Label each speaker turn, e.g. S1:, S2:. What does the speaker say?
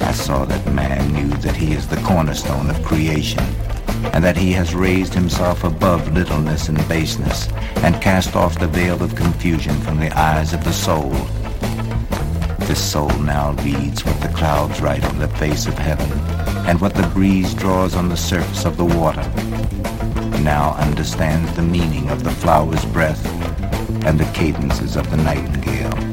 S1: I saw that man knew that he is the cornerstone of creation, and that he has raised himself above littleness and baseness, and cast off the veil of confusion from the eyes of the soul. This soul now reads what the clouds write on the face of heaven, and what the breeze draws on the surface of the water. Now understands the meaning of the flower's breath and the cadences of the nightingale.